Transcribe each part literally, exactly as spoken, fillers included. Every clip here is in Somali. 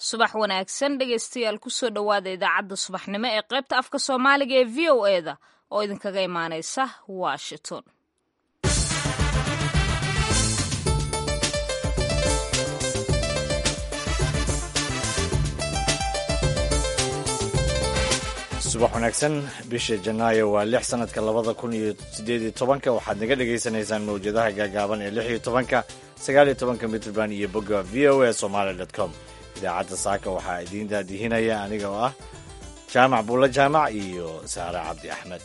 subax wanaagsan dhegaystayaal kusoo dhowaada idaacadda subaxnimo ee qaybta afka soomaaliga ee v o e da oo idinkaga imaanaysa washington. subax wanaagsan. bisha janaayo waa lix sanadka labada kun iyo sideed iyo tobanka. waxaad naga dhagaysanaysaan mawjadaha gaagaaban ee lix iyo tobanka, sagaal iyo tobanka mitrband iyo bogga v o a somaly dot com. idaacadda saaka waxaa idiin daadihinaya aniga oo ah jaamac buulla jaamac iyo saare cabdi axmed.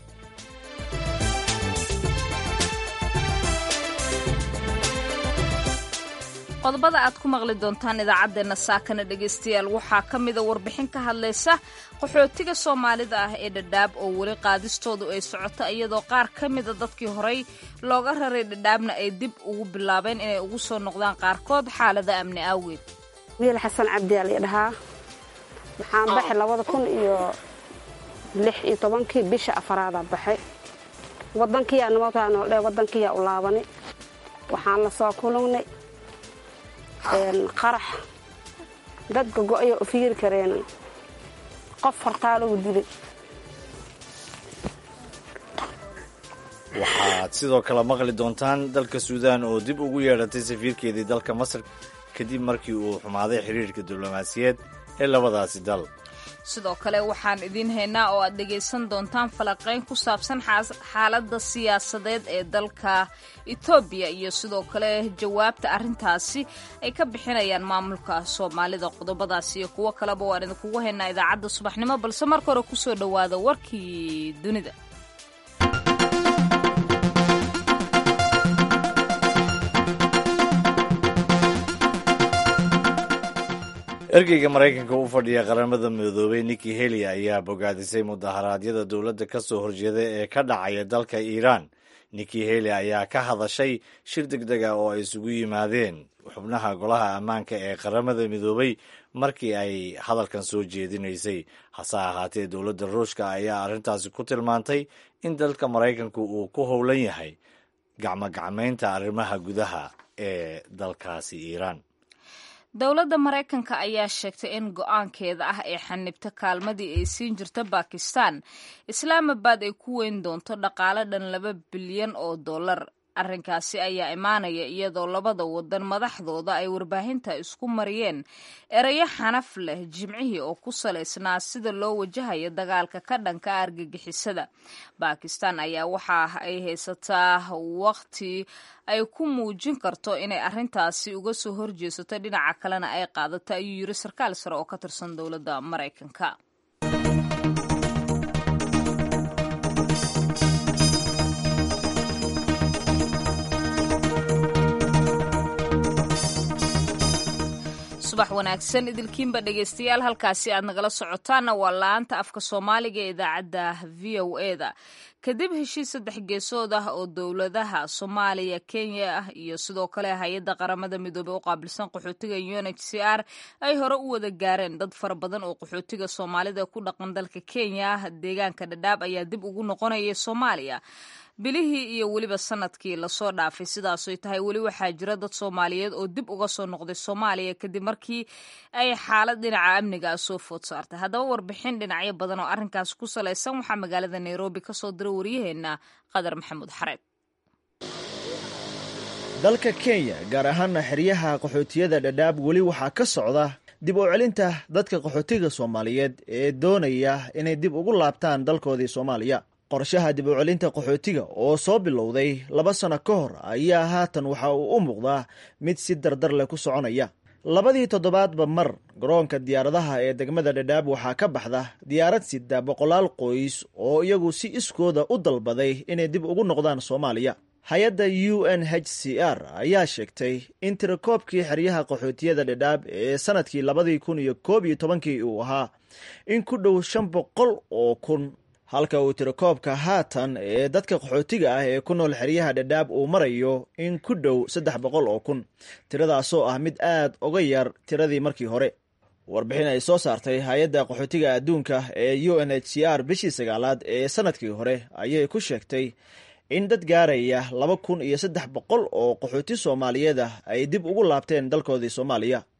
qodobada aad ku maqli doontaan idaacaddeenna saakana dhegaystayaal waxaa ka mida warbixin ka hadlaysa qaxootiga soomaalida ah ee dhadhaab oo weli qaadistoodu ay socoto iyadoo qaar ka mida dadkii horey looga raray dhadhaabna ay dib ugu bilaabeen inay ugu soo noqdaan qaarkood xaalada amni awgeed. wiil xasan cabdi aa ladhahaa waxaan baxay labada kun iyo lix iyo tobankii bisha afaraada baxay. wadankiyaa nabadkaanoldhe wadankiyaa u laabanay. waxaan la soo kulungnay qarax dadka go-aya u fiiri kareen qof hortaa lagu dilay. waxaad sidoo kale maqli doontaan dalka suudaan oo dib ugu yeedhatay safiirkeedii dalka masar kadib markii uu xumaaday xiriirka diblomaasiyeed ee labadaasi dal. sidoo kale waxaan idiin haynaa oo aad dhegaysan doontaan falaqayn ku saabsan xaaladda siyaasadeed ee dalka etoobiya iyo sidoo kale jawaabta arrintaasi ay ka bixinayaan maamulka soomaalida. qodobadaasi iyo kuwo kaleba waan idinkugu haynaa idaacadda subaxnimo, balse marka hore kusoo dhowaada warkii dunida. ergeyga maraykanka u fadhiya qaramada midoobay nikki haley ayaa bogaadisay mudaharaadyada dowladda ka soo horjeeda ee ka dhacaya dalka iiraan. nikki haley ayaa ka hadashay shir deg deg ah oo ay isugu yimaadeen xubnaha golaha ammaanka ee qaramada midoobay markii ay hadalkan soo jeedinaysay. hase ahaatee dowladda ruushka ayaa arrintaasi ku tilmaantay in dalka maraykanku uu ku howlan yahay gacmogacmaynta arrimaha gudaha ee dalkaasi iiraan. dowladda maraykanka ayaa sheegtay in go-aankeeda ah ee xanibta kaalmadii ay siin jirta bakistan islaamabad ay ku weyn doonto dhaqaale dhan laba bilyan oo dollar. arrinkaasi ayaa imaanaya iyadoo labada wadan madaxdooda ay warbaahinta isku mariyeen erayo xanaf leh jimcihii oo ku salaysnaa sida loo wajahayo dagaalka ka dhanka argagixisada. bakistan ayaa waxa ay haysataa waqti ay ku muujin karto inay arrintaasi uga soo horjeesato, dhinaca kalena ay qaadato, ayuu yiri sarkaal sare oo ka tirsan dowladda maraykanka. subax wanaagsan idilkiinba dhegaystayaal, halkaasi aad nagala socotaanna waa la-aanta afka soomaaliga ee idaacadda v o e da. kadib heshiis saddex geesood ah oo dowladaha soomaaliya, kenya ah iyo sidoo kale hay-adda qaramada midoobey u qaabilsan qaxootiga u n h c r ay hore u wada gaareen, dad fara badan oo qaxootiga soomaalida ku dhaqan dalka kenya deegaanka dhadhaab ayaa dib ugu noqonaya soomaaliya bilihii iyo weliba sanadkii lasoo dhaafay. sidaasoy tahay weli waxaa jira dad soomaaliyeed oo dib uga soo noqday soomaaliya kadib markii ay xaalad dhinaca amniga ah soo food saartay. haddaba warbixin dhinacyo badan oo arrinkaas ku salaysan waxaa magaalada nairobi ka soo diray waryaheena qadar maxamuud xareed. dalka kenya gaar ahaana xeryaha qaxootiyada dhadhaab weli waxaa ka socda dib u celinta dadka qaxootiga soomaaliyeed ee doonaya inay dib ugu laabtaan dalkoodii soomaaliya. qorshaha dib u celinta qaxootiga oo soo bilowday laba sano ka hor ayaa haatan waxa uu u muuqdaa mid si dardar leh ku soconaya. labadii toddobaadba mar garoonka diyaaradaha ee degmada dhadhaab waxaa ka baxda diyaarad sida boqolaal qoys oo iyagu si iskooda u dalbaday inay dib ugu noqdaan soomaaliya. hay-adda u n h c r ayaa sheegtay in tirakoobkii xeryaha qaxootiyada dhadhaab ee sanadkii labadii kun iyo koob iyo tobankii uu ahaa in ku dhow shan boqol oo kun, halka uu tirakoobka haatan ee dadka qaxootiga ah ee ku nool xeryaha dhadhaab uu marayo in ku dhow saddex boqol oo kun, tiradaasoo ah mid aad uga yar tiradii markii hore. warbixin ay soo saartay hay-adda qaxootiga adduunka ee u n h c r bishii sagaalaad ee sanadkii hore ayay ku sheegtay in dad gaaraya laba kun iyo saddex boqol oo qaxooti soomaaliyeed ah ay dib ugu laabteen dalkoodii soomaaliya.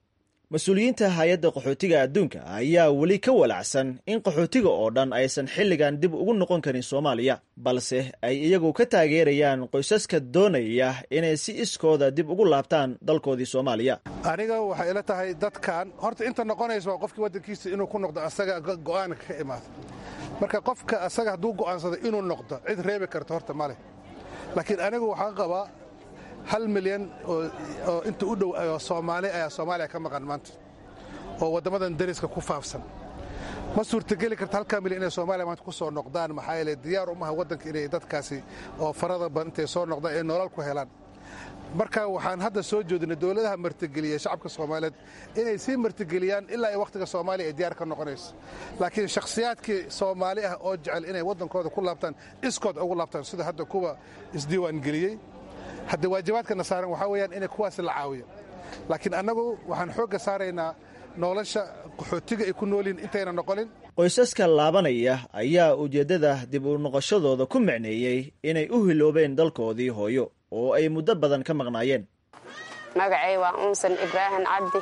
mas-uuliyiinta hay-adda qaxootiga adduunka ayaa weli ka walacsan in qaxootiga oo dhan aysan xilligan dib ugu noqon karin soomaaliya balse ay iyagu ka taageerayaan qoysaska doonaya inay si iskooda dib ugu laabtaan dalkoodii soomaaliya. aniga waxay ila tahay dadkan horta inta noqonaysa waa qofkii waddankiisa inuu ku noqdo asaga go'aanka ka imaado marka qofka asaga hadduu go'aansado inuu noqdo cid reebi karta horta ma leh laakiin anigu waxaan qabaa hal milyan oo inta u dhow oo Soomaali ayaa Soomaaliya ka maqan maanta oo wadamadan dariska ku faafsan ma suurtagali karta halka milyan inay Soomaaliya maanta ku soo noqdaan maxaa yeelay diyaar uma aha wadanka inay dadkaasi oo farada bantay soo noqdaan ee nolol ku helaan marka waxaan hadda soo jeedinay dawladaha martigeliya shacabka Soomaaliyeed inay si martigeliyaan ilaa ay waqtiga Soomaaliya ay diyaar ka noqonayso laakiin shakhsiyaadkii Soomaali ah oo jecel inay wadankooda ku laabtaan iskood ugu laabtaan sida hadda kuwa isdiiwaan geliyay hadda waajibaadkana saaran waxaa weeyaan inay kuwaas la caawiyo laakiin annagu waxaan xoogga saaraynaa nolosha qaxootiga ay ku nooliin intayna noqonin qoysaska laabanaya ayaa ujeeddada dib u noqoshadooda ku micneeyey inay u hiloobeen dalkoodii hooyo oo ay muddo badan ka maqnaayeen. magacay waa Unsan Ibrahim Cabdi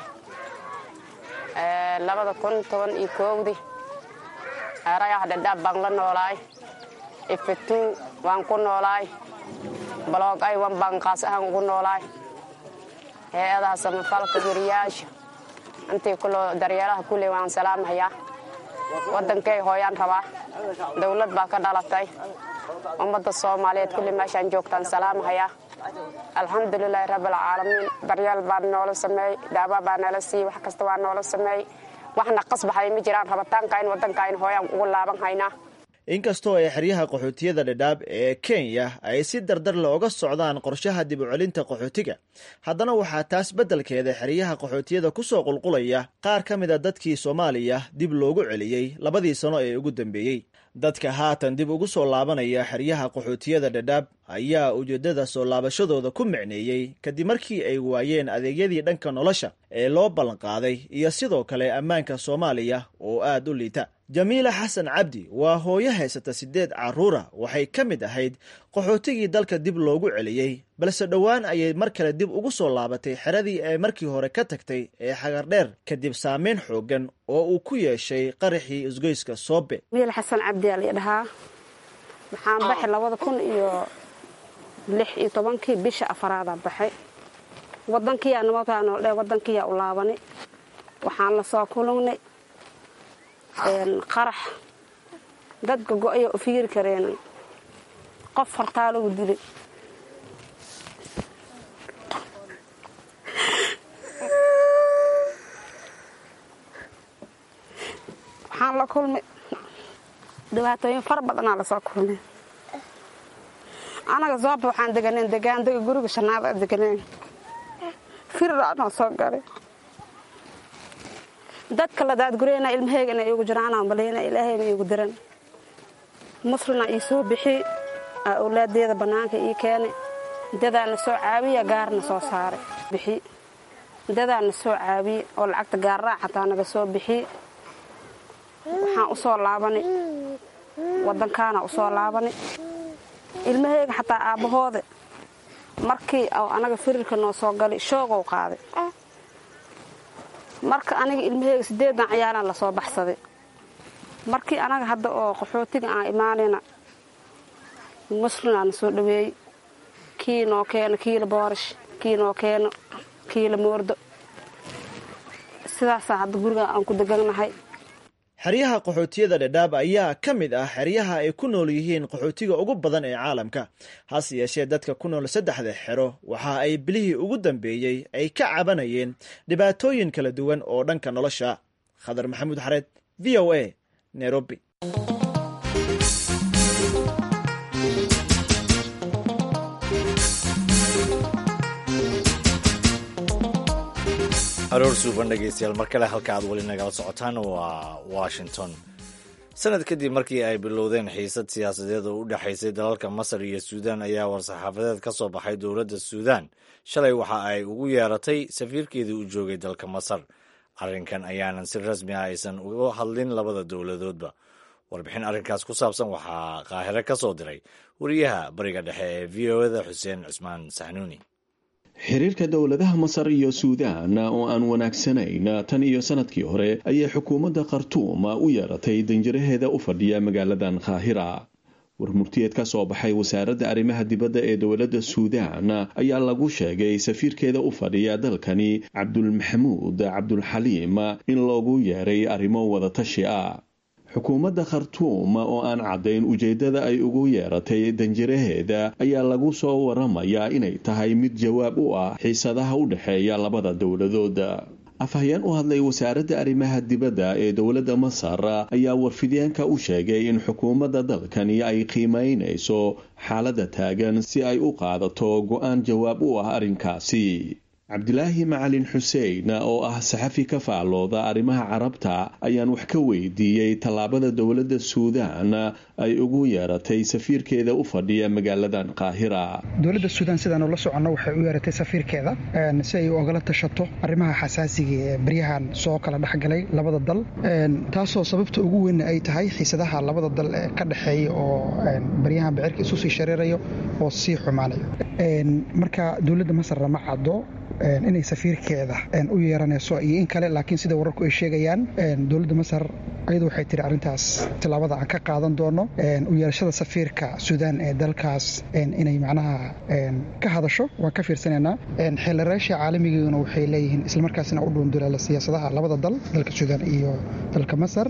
labada kun toban iyo kowdii arayaha dhadhaab baan la noolaay iftu waan ku noolaay balog ay wan baan qaas ahaan ugu noolaay hay'adaha samafalka guriyaasha intii kulo daryeelaha kulli waan salaamayaa wadankay hooyaan rabaa dawlad baa ka dhalatay ummadda Soomaaliyeed kulli meeshaan joogtaan salaamayaa alxamdulilaahi rabbil caalamiin daryeel baan noola sameey daaba baan nala sii wax kasta waan noola sameey waxna qasbahay ma jiraan rabitaanka in wadanka in hooyaan ugu laaban haynaa. inkastoo ay xeryaha qaxootiyada dhadhaab ee Kenya ay si dardar looga socdaan qorshaha dib u celinta qaxootiga haddana waxaa taas beddelkeeda xeryaha qaxootiyada ku soo qulqulaya qaar ka mid a dadkii Soomaaliya dib loogu celiyey labadii sano ee ugu dambeeyey dadka haatan dib ugu soo laabanaya xeryaha qaxootiyada dhadhaab ayaa ujeedada soo laabashadooda ku micneeyey kadib markii ay waayeen adeegyadii dhanka nolosha ee loo ballan qaaday iyo sidoo kale ammaanka Soomaaliya oo aad u liita. Jamiila Xasan Cabdi waa hooyo haysata sideed caruura waxay ka mid ahayd qaxootigii dalka dib loogu celiyey balse dhowaan ayay mar kale dib ugu soo laabatay xeradii ay markii hore ka tagtay ee Xagardheer kadib saameyn xoogan oo uu ku yeeshay qaraxii isgoyska Soobe. Jamiila Xasan Cabdi ayaa dhahaa waxaan baxay labada kun iyo lix iyo tobankii bisha afaraad baxay wadankii aan mootaan oo dheer wadankii u laabanay waxaan la soo kulunay qarax dad go'ay oo fiir kareen qof fartaal ugu dilay waxaan la kulmay dhibaatooyin fara badan la soo kulmay anaga Soobe waxaan deganeen degaan dega guriga shanaad deganeen firraan soo galay dadka la daad gureena ilmaheegana igu jiraan aan baleena ilaahay igu diran muslimna ii soo bixi awlaadeeda banaanka ii keenay dadana soo caawiya gaarna soo saaray bixi dadana soo caawiya oo lacagta gaar raaxata naga soo bixi waxaan u soo laabanay wadankaana u soo laabanay ilmaheega xataa aabahooda markii anaga firirka noo soo galay shoogow qaaday marka aniga ilmaheega sideedan ciyaalan la soo baxsaday markii anaga hadda oo qaxootiga aan imaanayna muslimna soo dhaweey kii noo keeno kiila boorish kii noo keeno kiila moordo sidaas hadda guriga aan ku deganahay. xeryaha qaxootiyada dhadhaab ayaa ka mid ah xeryaha ay ku nool yihiin qaxootiga ugu badan ee caalamka hase yeeshee dadka ku nool saddexda xero waxa ay bilihii ugu dambeeyey ay ka cabanayeen dhibaatooyin kala duwan oo dhanka nolosha. Khadar Maxamuud Xareed, V O A, Nairobi. aroor suuban dhegeystayaal mar kale halka aad weli nagala socotaan waa Washington. sanad kadib markii ay bilowdeen xiisad siyaasadeed oo u dhexaysay dalalka Masar iyo Suudaan ayaa war-saxaafadeed ka soo baxay dowladda Suudaan shalay waxa ay ugu yeeratay safiirkeedii u joogay dalka Masar. arrinkan ayaanan si rasmi ah aysan uga hadlin labada dowladoodba. warbixin arrinkaas ku saabsan waxaa Qaahire ka soo diray wariyaha bariga dhexe ee V O A da Xuseen Cusmaan Saxnuuni. xiriirka dowladaha Masar iyo Suudaan oo aan wanaagsanayn tan iyo sanadkii hore ayay xukuumadda Khartoum u yeeratay danjiraheeda u fadhiya magaaladan Qaahira. warmurtiyeed ka soo baxay wasaaradda arrimaha dibadda ee dowladda Suudaan ayaa lagu sheegay safiirkeeda u fadhiya dalkani Cabdul Maxamuud Cabdul Xaliim in loogu yeeray arrimo wada tashi ah. xukuumadda Khartoum oo aan caddayn ujeedada ay ugu yeeratay danjiraheeda ayaa lagu soo waramayaa inay tahay mid jawaab u ah xiisadaha u dhaxeeya labada dowladood. afhayeen u hadlay wasaaradda arrimaha dibadda ee dowladda Masar ayaa warfideenka u sheegay in xukuumadda dalkani ay qiimeynayso xaaladda taagan si ay u qaadato go'aan jawaab u ah arrinkaasi. cabdilaahi macalin xuseen oo ah saxafi ka faallooda arrimaha carabta ayaan wax ka weydiiyey tallaabada dowladda Suudaan ay ugu yeeratay safiirkeeda u fadhiya magaaladan Qaahira. dowladda Suudaan sidaan la socono waxay u yeeratay safiirkeeda si ay uga tashato arrimaha xasaasiga ee baryahan soo kala dhaxgalay labada dal, taasoo sababta ugu weyn ay tahay xiisadaha labada dal ee ka dhaxeeya oo baryahan bacirka isu sii shareerayo oo sii xumaanayo. marka dowladda Masar ma caddo inay safiirkeeda u yeeranayso iyo in kale, laakiin sida wararku ay sheegayaan dowladda Masar ayadu waxay tiri arrintaas tilaabada aan ka qaadan doono u yeerashada safiirka Suudaan ee dalkaas inay macnaha ka hadasho waan ka fiirsanaynaa. xeelaraasha caalamigeeduna waxay leeyihiin isla markaasina u dhuundulala siyaasadaha labada dal, dalka Suudaan iyo dalka Masar,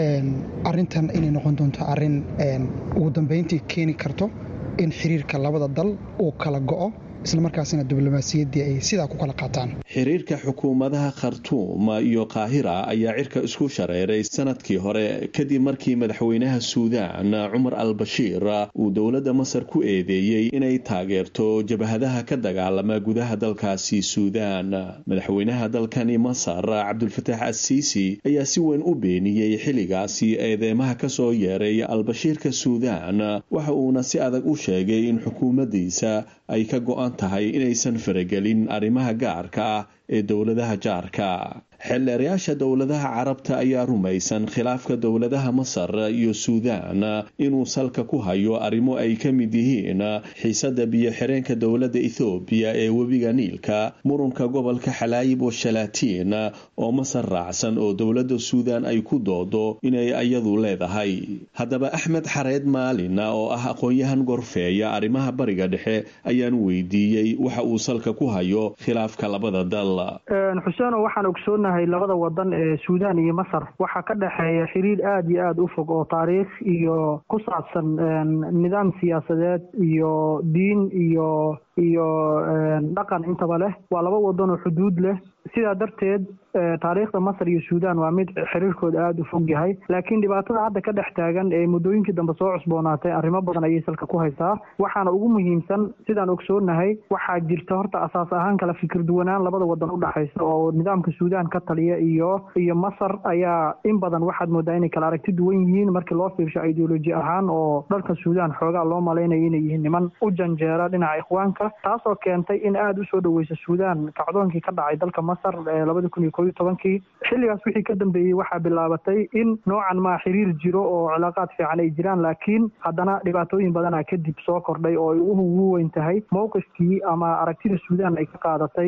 arrintan inay noqon doonto arrin ugu dambeyntii keeni karto in xiriirka labada dal uu kala go'o isla markaasina diblomaasiyaddii ay sidaa ku kala qaataan. xiriirka xukuumadaha Khartoum iyo Qaahira ayaa cirka isku shareeray sanadkii hore kadib markii madaxweynaha Suudaan Umar al-Bashir uu dowladda Masar ku eedeeyay inay taageerto jabhadaha ka dagaalama gudaha dalkaasi Suudaan. madaxweynaha dalkani Masar Cabdul Fattah al-Sisi ayaa si weyn u beeniyay xilligaasi eedeymaha ka soo yeeray al-Bashirka Suudaan, waxa uuna si adag u sheegay in xukuumaddiisa ay ka go'an tahay inaysan faragelin arrimaha gaarka ah ee dowladaha jaarka. xeelarayaasha dowladaha carabta ayaa rumaysan khilaafka dowladaha Masar iyo Suudaan inuu salka ku hayo arrimo ay ka mid yihiin xiisada biyo xireenka dowladda Ethiopia ee webiga Niilka, murunka gobolka Xalaayib oo Shalaatiin oo Masar raacsan oo dowladda Suudaan ay ku doodo inay ayadu leedahay. haddaba Axmed Xareed Maalin oo ah aqoon-yahan gorfeeya arrimaha bariga dhexe ayaan weydiiyey waxa uu salka ku hayo khilaafka labada dal. xuseen waxaan ogsoon labada wadan ee Suudaan iyo Masar waxaa ka dhaxeeya xiriir aad iyo aad u fog oo taariikh iyo ku saabsan nidaam siyaasadeed iyo diin iyo iyo dhaqan intaba leh. waa laba wadan oo xuduud leh, sidaa darteed taariikhda Masar iyo Suudaan waa mid xiriirkooda aad u fog yahay. laakiin dhibaatada hadda ka dhex taagan ee muddooyinkii dambe soo cusboonaatay arrimo badan ayay salka ku haysaa. waxaana ugu muhiimsan sidaan ogsoonahay waxaa jirta horta asaas ahaan kala fikir duwanaan labada wadan u dhaxaysa oo nidaamka Suudaan ka taliya iyo iyo Masar ayaa in badan waxaad moodaa inay kala aragti duwan yihiin markii loo fiirsho ideology ahaan, oo dalka Suudaan xoogaa loo malaynayo inay yihiin niman u janjeera dhinaca ikhwaanka, taasoo keentay in aad u soo dhaweysa Suudaan kacdoonkii ka dhacay dalka Masar ee laba kun iyo kow iyo tobankii. xilligaas wixii ka dambeeyey waxaa bilaabatay in noocan ma xiriir jiro oo cilaaqaad fiican ay jiraan, laakiin haddana dhibaatooyin badanaa kadib soo kordhay oo ay ugu weyn tahay mowqifkii ama aragtida Suudaan ay ka qaadatay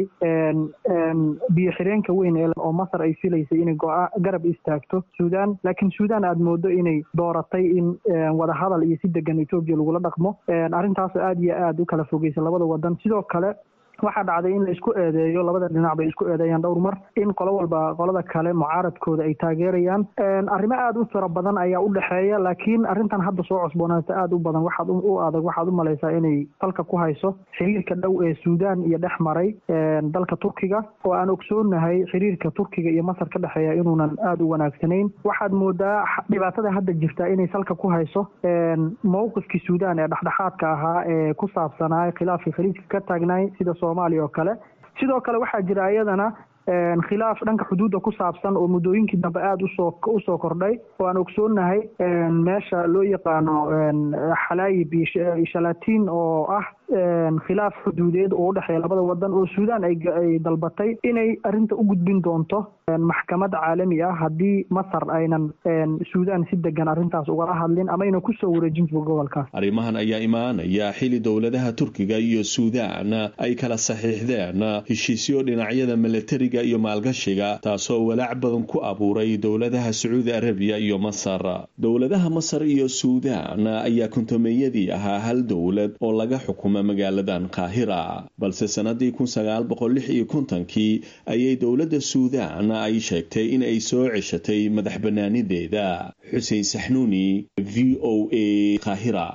biyo xireenka weyn ee oo Masar ay filaysay inay garab istaagto Suudaan, laakiin Suudaan aad moodo inay dooratay in wada hadal iyo si degan Ethiopia lagula dhaqmo. arrintaas aad iyo aad u kala fogeysa labada wadan. sidoo kale waxaa dhacday in la isku eedeeyo, labada dhinac bay isku eedeeyaan dhowr mar, in qolo walba qolada kale mucaaradkooda ay taageerayaan. arrimo aad u tiro badan ayaa u dhaxeeya, laakiin arrintan hadda soo cusboonaata aad u badan waxaad u adag waxaad u malaysaa inay falka ku hayso xiriirka dhow ee Suudaan iyo dhex maray dalka Turkiga, oo aan ogsoonahay xiriirka Turkiga iyo Masar ka dhaxeeya inuunan aad u wanaagsanayn. waxaad moodaa dhibaatada hadda jirta inay salka ku hayso mowqifkii Suudaan ee dhexdhexaadka ahaa ee ku saabsanaa khilaafkii khaliijka ka taagnay sida Soomaaliya oo kale. sidoo kale waxaa jira iyadana khilaaf dhanka xuduudda ku saabsan oo muddooyinkii dambe aad usoo usoo kordhay, oo aan ogsoonahay meesha loo yaqaano Xalaayib iyo Shalaatiin oo ah khilaaf xuduudeed oo u dhexeeya labada wadan oo suudaan ay ay dalbatay inay arrinta u gudbin doonto maxkamad caalami ah haddii masar aynan suudaan si degan arrintaas ugala hadlin ama aynan kusoo wareejin gobolkaas. arrimahan ayaa imaanaya xili dowladaha turkiga iyo suudaan ay kala saxiixdeen heshiisyo dhinacyada milatariga iyo maalgashiga taasoo walaac badan ku abuuray dowladaha sacuudi arabiya iyo masar. dowladaha masar iyo suudaan ayaa kontomeeyadii ahaa hal dowlad oo laga xukumo magaaladan qaahira, balse sanadii kun sagaal boqol lix iyo kontonkii ayay dowladda suudaan ay sheegtay in ay soo ceshatay madax banaanideeda. xuseen saxnuuni, v o a, qaahira.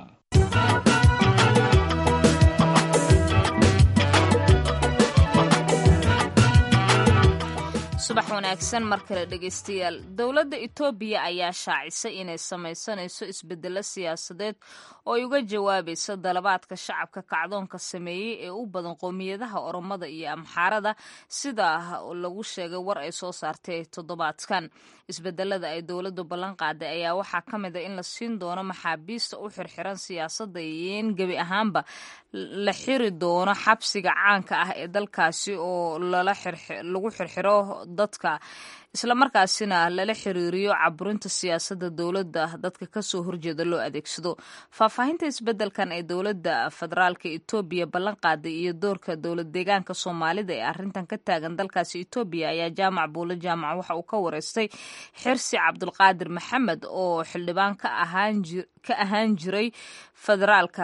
subax wanaagsan mar kale dhegaystayaal. dowladda Itoobiya ayaa shaacisay inay samaysanayso isbedelo siyaasadeed oo ay uga jawaabayso dalabaadka shacabka kacdoonka sameeyey ee u badan qoomiyadaha Oromada iyo Amxaarada sida lagu sheegay war ay soo saartay toddobaadkan. isbedelada ay dowladdu ballan qaaday ayaa waxaa ka mid ah in la siin doono maxaabiista u xirxiran siyaasadda iyo in gebi ahaanba la xiri doono xabsiga caanka ah ee dalkaasi oo lala lagu xirxiro dadka isla markaasina lala xiriiriyo caburinta siyaasadda dowladda dadka kasoo horjeeda loo adeegsado. faahfaahinta isbedelkan ee dowladda federaalka Itoobiya ballan qaaday iyo doorka dowlad deegaanka Soomaalida ee arrintan ka taagan dalkaasi Itoobiya ayaa jaamac buule jaamac waxa uu ka wareystay Xirsi Cabdulqaadir Maxamed oo xildhibaan ka ahaan ka ahaan jiray federaalka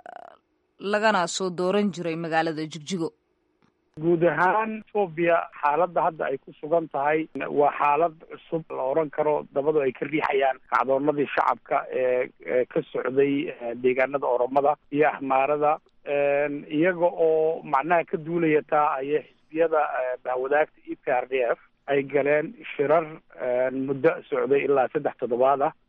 lagana soo dooran jiray magaalada Jigjigo. guud ahaan Itoobiya xaaladda hadda ay ku sugan tahay waa xaalad cusub la oran karo dabadu ay ka riixayaan kacdoonadii shacabka ee ka socday deegaanada Oromada iyo Axmaarada iyaga oo macnaha ka duulaya taa ayay xisbiyada bahwadaagta E P R D F ay galeen shirar muddo socday ilaa saddex toddobaad ah.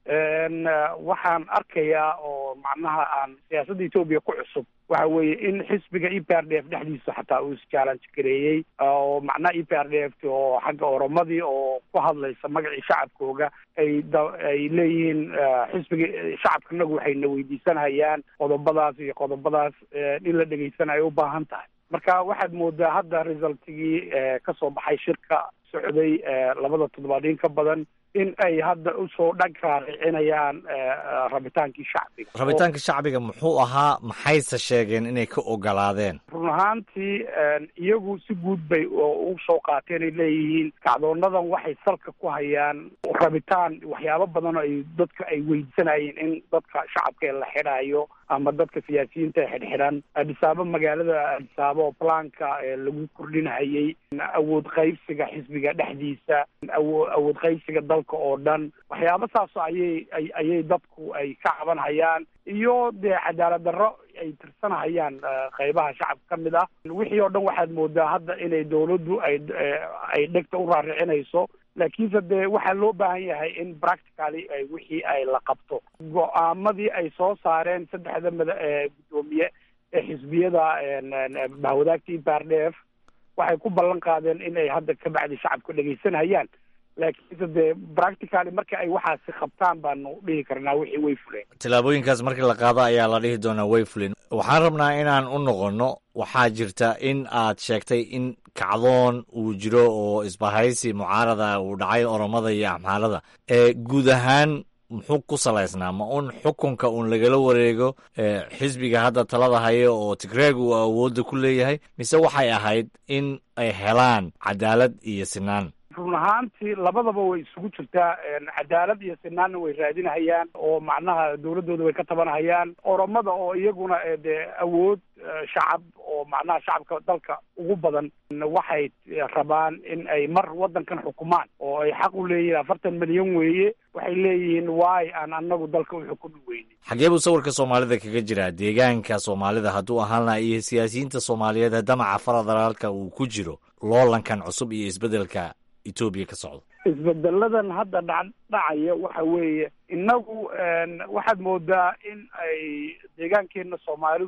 waxaan arkayaa oo macnaha aan siyaasadda Itoobiya ku cusub waxa weeye in xisbiga E P R D F dhexdiisa xataa uu is-challenge gareeyey oo macnaha E P R D F oo xagga Oromadii oo ku hadlaysa magacii shacabkooga ay ay leeyihiin xisbiga shacabkanagu waxayna weydiisanayaan qodobadaas iyo qodobadaas in la dhegaysanayo u baahan tahay. marka waxaad moodaa hadda resultigii ka soo baxay shirka socday labada toddobaad in ka badan in ay hadda usoo dhagkaacinayaan rabitaankii shacbiga. rabitaanka shacbiga muxuu ahaa, maxayse sheegeen inay ka ogolaadeen? run ahaantii iyagu si guud bay u soo qaateen ay leeyihiin kacdoonadan waxay salka ku hayaan rabitaan waxyaabo badan oo ay dadka ay weydiisanayeen in dadka shacabka ee la xidhaayo ama dadka siyaasiyiinta xidhxidhan. Adisaabo magaalada Adisaabo oo plaanka lagu kordhinayay awood qaybsiga xisbiga dhexdiisa, awood qaybsiga dalka oo dhan, waxyaabo saas ayay ayay dadku ay ka cabanhayaan iyo dee cadaalad darro ay tirsanahayaan qaybaha shacabka ka mid ah. wixii oo dhan waxaad moodaa hadda inay dowladdu ay ay dhegta u raaricinayso, laakiinse dee waxaa loo baahan yahay in practically ay wixii ay la qabto. go-aamadii ay soo saareen saddexda mada gudoomiye ee xisbiyada bahwadaagta E P R D F waxay ku ballan qaadeen in ay hadda ka bacdi shacabka dhegaysanayaan, laakiinse dee practically marka ay waxaasi qabtaan baanu dhihi karnaa wixii way fuleen. tillaabooyinkaas markii la qaado ayaa la dhihi doonaa way fuleen. waxaan rabnaa inaan u noqono, waxaa jirta in aad sheegtay in kacdoon uu jiro oo isbahaysi mucaarada uu dhacay Oromada iyo Amxaarada. ee guud ahaan muxuu ku salaysnaa? ma un xukunka uun lagala wareego xisbiga hadda talada haya oo Tigreeg uu awoodda ku leeyahay, mise waxay ahayd in ay helaan cadaalad iyo sinaan? run ahaantii labadaba way isugu jirtaa. cadaalad iyo sinaanna way raadinahayaan oo macnaha dowladooda way ka tabanahayaan. Oromada oo iyaguna dee awood shacab oo macnaha shacabka dalka ugu badan waxay rabaan in ay mar wadankan xukumaan oo ay xaq u leeyihiin. afartan milyan weeye, waxay leeyihiin waay aan anagu dalka u xukumi weyne. xagee buu sawirka Soomaalida kaga jiraa? deegaanka Soomaalida hadduu ahaan lahaa iyo siyaasiyiinta Soomaaliyeed damaca federaalka uu ku jiro loolankan cusub iyo isbedelka Itoobiya ka socdo. isbedeladan hadda dhac dhacaya waxa weeye inagu waxaad moodaa in ay deegaankeena Soomaalidu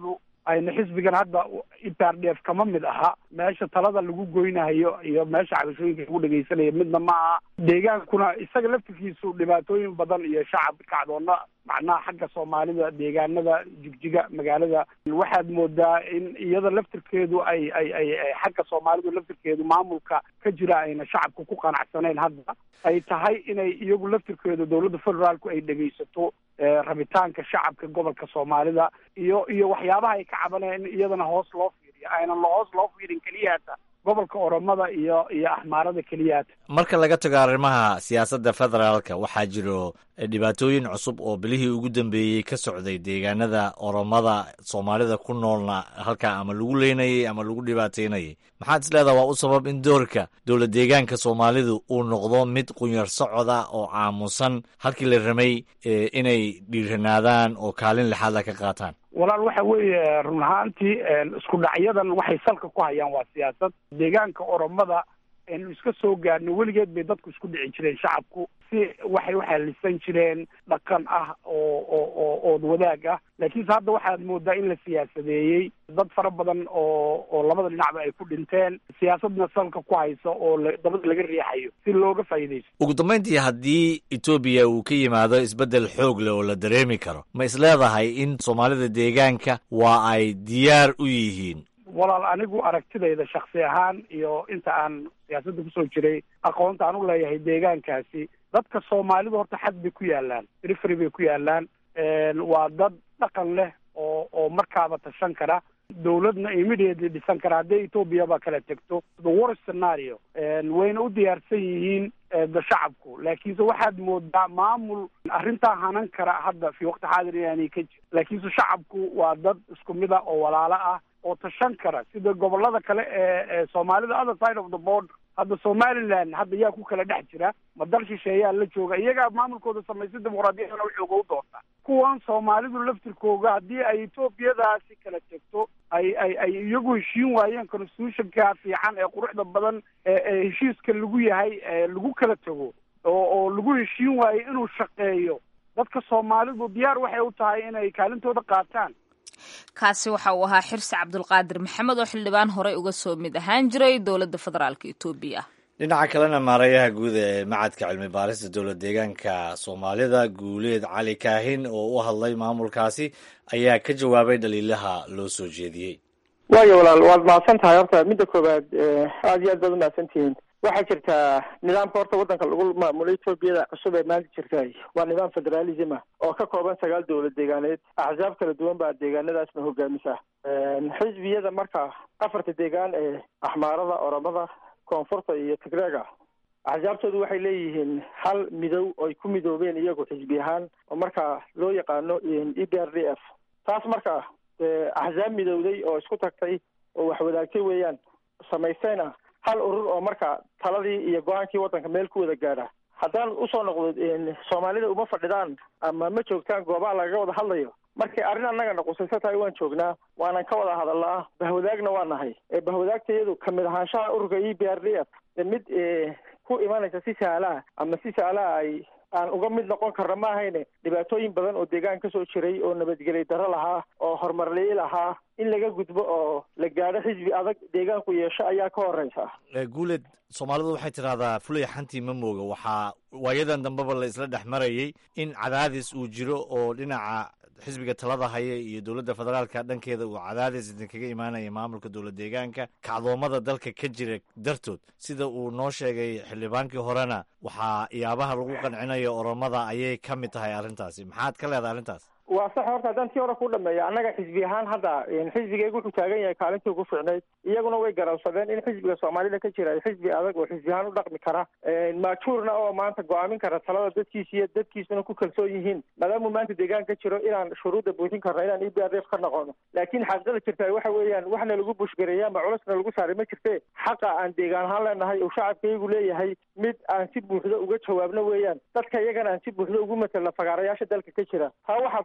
ayna xisbigan hadda e p r d f kama mid aha meesha talada lagu goynayo iyo meesha cabashooyinka lagu dhegaysanayo midna ma aha. deegaankuna isaga laftirkiisu dhibaatooyin badan iyo shacab kacdoona macnaha xagga soomaalida deegaanada jigjiga magaalada waxaad moodaa in iyada laftirkeedu ay ay ay xagga soomaalidu laftirkeedu maamulka ka jira ayna shacabka ku qanacsanayn hadda ay tahay inay iyagu laftirkeedu dowladda federaalku ay dhegaysato rabitaanka shacabka gobolka soomaalida iyo iyo waxyaabaha ay ka cabanayaan in iyadana hoos loo fiiriyo aynan lo hoos loo fiirin keliyaata gobolka oromada iyo iyo axmaarada keliyaata. marka laga tago arrimaha siyaasadda federaalka waxaa jiro dhibaatooyin cusub oo bilihii ugu dambeeyey ka socday deegaanada oromada soomaalida ku noolna halkaa ama lagu leynayay ama lagu dhibaateynayay. maxaad is leedaha waa u sabab in doorka dowlad deegaanka soomaalidu uu noqdo mid qunyar socoda oo aamusan halkii la ramay inay dhiiranaadaan oo kaalin lixaadla ka qaataan? walaal waxa weeye run ahaantii isku dhacyadan waxay salka ku hayaan waa siyaasad. deegaanka oromada aynu iska soo gaarno weligeed bay dadku isku dhici jireen shacabku si waxay uxalisan jireen dhaqan ah oo oo oo ood wadaag ah laakiinse hadda waxaad moodaa in la siyaasadeeyey dad fara badan oo oo labada dhinacba ay ku dhinteen siyaasadna salka ku hayso oo dabada laga riixayo si looga faa'iidaysto. ugu dambayntii haddii etoobiya uu ka yimaado isbeddel xoog leh oo la dareemi karo ma is leedahay in soomaalida deegaanka waa ay diyaar u yihiin? walaal anigu aragtidayda shaksi ahaan iyo inta aan siyaasadda kusoo jiray aqoonta aan u leeyahay deegaankaasi dadka soomaalidu horta xad bay ku yaalaan rifri bay ku yaalaan waa dad dhaqan leh oo oo markaaba tashan kara dowladna immediately dhisan kara hadday etoobiya ba kala tegto the worst scenario wayna u diyaarsan yihiin da shacabku laakiinse waxaad moodaa maamul arrintaa hanan kara hadda fi waqti xaadir inaanay ka jir laakiinse shacabku waa dad isku mid ah oo walaalo ah oo tashan kara sida gobolada kale ee ee soomaalida other side of the border hadda somaliland hadda yaa ku kala dhex jira ma dal shisheeyaa la jooga iyagaa maamulkooda samaysay dimuqraadiyadana waxooga u doonta kuwan soomaalidu laftirkooga haddii ay etoobiyadaasi kala tegto ay ay ay iyagu heshiin waayeen constitutionka fiican ee quruxda badan ee heshiiska lagu yahay lagu kala tego oo oo lagu heshiin waayo inuu shaqeeyo dadka soomaalidu diyaar waxay u tahay inay kaalintooda qaataan. kaasi waxa uu ahaa xirsi cabdulqaadir maxamed oo xildhibaan horey uga soo mid ahaan jiray dowladda federaalka etoobiya. dhinaca kalena maareeyaha guud ee macadka cilmi baarista dowlad deegaanka soomaalida guuleed cali kaahin oo u hadlay maamulkaasi ayaa ka jawaabay dhaliilaha loo soo jeediyey. waayo walaal waad mahadsan tahay. horta midda koowaad aada iyo aad baad umahadsan tihiin. waxaa jirtaa nidaamka horta waddanka lagu maamulo etoobiyada cusub ee maanta jirtay waa nidaam federalism ah oo ka kooban sagaal dowlad deegaaneed axsaab kala duwan baa deegaanadaasna hogaamisa. xisbiyada marka afarta deegaan ee axmaarada oromada koonfurta iyo tigreega axsaabtoodu waxay leeyihiin hal midow oo ay ku midoobeen iyagu xisbi ahaan oo markaa loo yaqaano e p r d f. taas marka axsaab midowday oo isku tagtay oo wax wadaagtay weeyaan samaystayna hal urur oo marka taladii iyo go-aankii waddanka meel ku wada gaadha. haddaan usoo noqdo soomaalida uma fadhidaan ama ma joogtaan goobaha lagaga wada hadlayo markay arrin annagana qusayso tahay waan joognaa waanan ka wada hadalnaa bahwadaagna waa nahay. bahwadaagtayadu kamid ahaanshaha ururka e p r d f mid ku imanaysa si sahalaa ama si sahalaa ay aan uga mid noqon karna ma ahayne dhibaatooyin badan oo deegaan ka soo jiray oo nabadgelyo darro lahaa oo horumarlii lahaa in laga gudbo oo la gaadho xisbi adag deegaanku yeesho ayaa ka horeysa. guuleed soomaalidu waxay tidhahdaa fulay xantii ma mooga. waxaa waayadan dambeba la isla dhex marayay in cadaadis uu jiro oo dhinaca xisbiga talada haya iyo dowladda federaalka dhankeeda uu cadaadis idinkaga imaanaya maamulka dowlad deegaanka kacdoomada dalka ka jira dartood sida uu noo sheegay xildhibaankii horena waxaa yaabaha lagu qancinayo oromada ayay ka mid tahay arrintaasi. maxaad ka leedahay arrintaas? waa sax. horta haddaan tii hore ku dhameeya annaga xisbi ahaan hadda xisbigaygu wuxuu taagan yahay kaalintii ugu fiicnayd iyaguna way garawsadeen in xisbiga soomaalida ka jira xisbi adag oo xisbi ahaan u dhaqmi kara maajuurna oo maanta go-aamin kara talada dadkiisa iyo dadkiisuna ku kalsoon yihiin maadaamuu maanta deegaan ka jiro inaan shuruudda buuxin karno inaan e p r d f ka noqono. laakiin xaqiiqada jirta waxa weeyaan waxna lagu bushgareeya ama culusna lagu saaray ma jirte xaqa aan deegaan ahaan leenahay oo shacabkaygu leeyahay mid aan si buuxda uga jawaabno weeyaan dadka iyagana aan si buuxda ugu matelno fagaarayaasha dalka ka jira. taa waxaa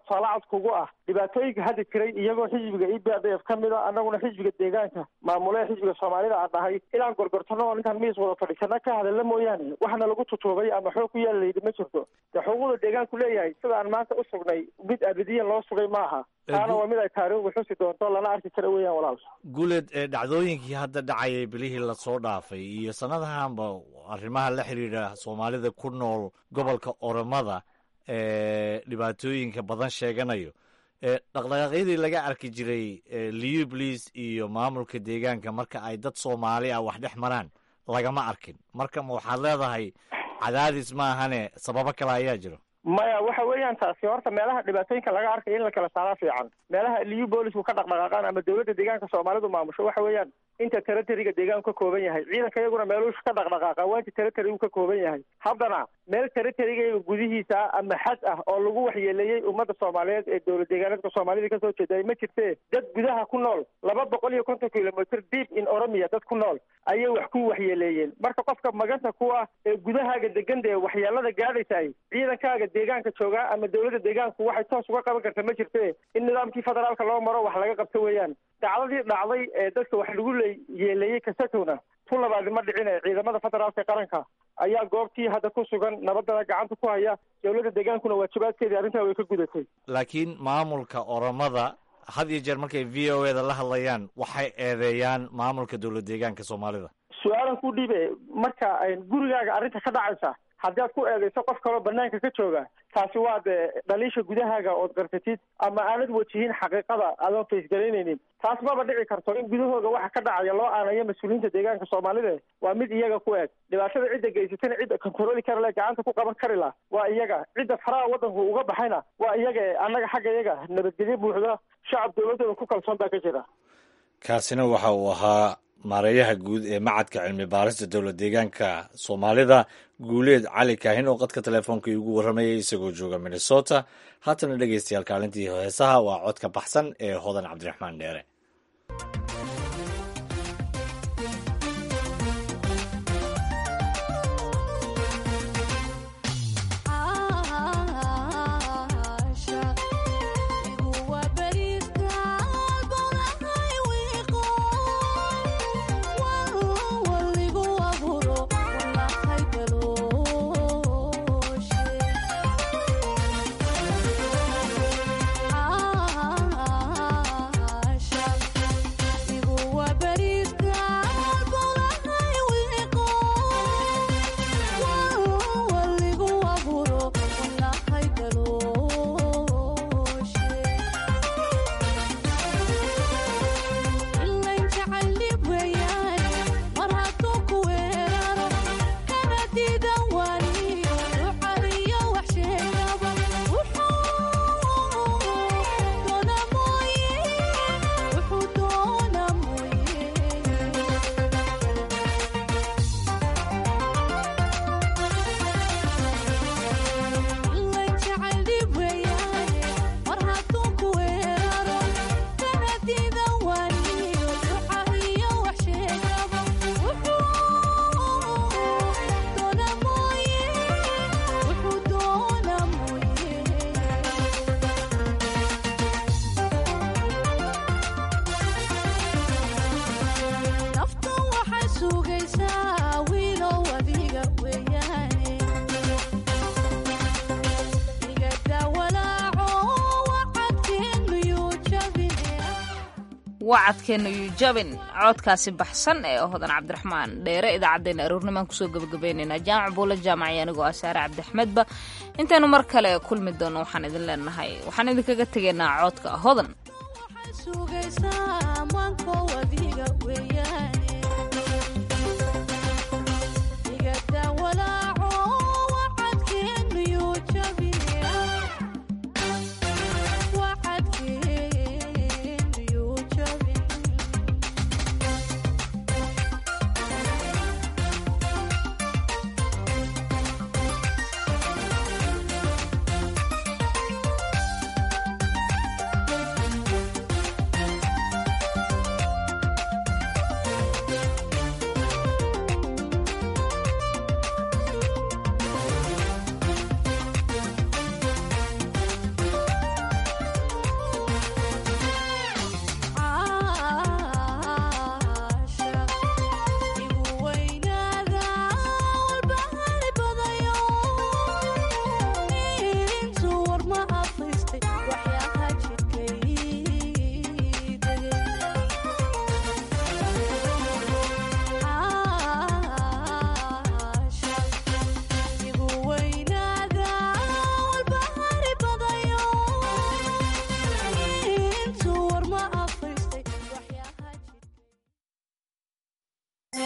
tusaale cad kugu ah dhibaatooyinka hadda jiray iyagoo xisbiga e b r d f ka mid a annaguna xisbiga deegaanka maamule xisbiga soomaalida aan dhahay inaan gorgortano oo ninkaan miis wada fadhiisana ka hadalla mooyaane waxna lagu tutuubay ama xoog ku yaala layidhi ma jirto dee xuquuqda deegaanku leeyahay sida aan maanta u sugnay mid abadiyan loo sugay maaha taana waa mid ay taariikhdu xusi doonto lana arki kara weeyaan walaal guuleed ee dhacdooyinkii hadda dhacayay bilihii lasoo dhaafay iyo sanadahanba arrimaha la xiriira soomaalida ku nool gobolka oromada ee dhibaatooyinka badan sheeganayo ee dhaqdhaqaaqyadii laga arki jiray liublis iyo maamulka deegaanka marka ay dad soomaali ah wax dhex maraan lagama arkin marka ma waxaad leedahay cadaadis maahane sababo kale ayaa jiro maya waxa weeyaan taasi horta meelaha dhibaatooyinka laga arkay in la kala saaraa fiican meelaha liubolisku ka dhaqdhaqaaqaan ama dowladda deegaanka soomaalidu maamusho waxa weeyaan inta territoriga deegaanku ka kooban yahay ciidanka iyaguna meeluusha ka dhaqdhaqaaqa waa inta territorigu ka kooban yahay haddana meel territoriga gudihiisa ama xad ah oo lagu waxyeeleeyey ummadda soomaaliyeed ee dowlad deegaaneedka soomaalida kasoo jeeda ma jirtee dad gudaha ku nool laba boqol iyo konton kilomitr deep in oromia dad ku nool ayay wax ku waxyeeleeyeen marka qofka maganta ku ah ee gudahaaga degan dee waxyeelada gaadhaysaay ciidankaaga deegaanka joogaa ama dowladda deegaanku waxay toos uga qaban karta ma jirtee in nidaamkii federaalka loo maro wax laga qabto weeyaan dacdadii dhacday ee dadka wax lagu le yeeleeyey kasatowna tu labaadi ma dhicin ee ciidamada federaalka qaranka ayaa goobtii hadda ku sugan nabadana gacanta ku haya dowladda deegaankuna waajibaadkeedii arrintaa way ka gudatay laakiin maamulka oromada had iyo jeer markay v o eda la hadlayaan waxay eedeeyaan maamulka dowlad deegaanka soomaalida su-aalan ku dhiibe marka gurigaaga arrinta ka dhacaysa haddii aad ku eedeyso qof kaloo banaanka ka jooga taasi waa dee dhaliisha gudahaaga ood qarsatid ama aanad wajihin xaqiiqada adoon faysgaraynaynin taas maba dhici karto in gudahooda waxa ka dhacaya loo aanayo mas-uuliyiinta deegaanka soomaalida waa mid iyaga ku eg dhibaatada cidda geysatana cidda kontarooli kara le gacanta ku qaban kari la waa iyaga cidda faraha waddanku uga baxayna waa iyaga e annaga xagga iyaga nabadgelyo buuxda shacab dowladooda ku kalsoon baa ka jira kaasina waxa uu ahaa maareeyaha guud ee macadka cilmi baarista dowlad deegaanka soomaalida guuleed cali kaahin oo qadka telefoonka iigu warramayay isagoo jooga minnesota haatana dhegeystayaal kaalintii heesaha waa codka baxsan ee hodan cabdiraxmaan dheere wacadkeena yu jabin codkaasi baxsan ee hodan cabdiraxmaan dheere idaacaddeenna aroornimaan kusoo gabagabaynaynaa jaamac buula jaamaciy anigoo ah saare cabdiaxmedba intaanu mar kale kulmi doono waxaan idin leenahay waxaan idinkaga tegaynaa codka hodan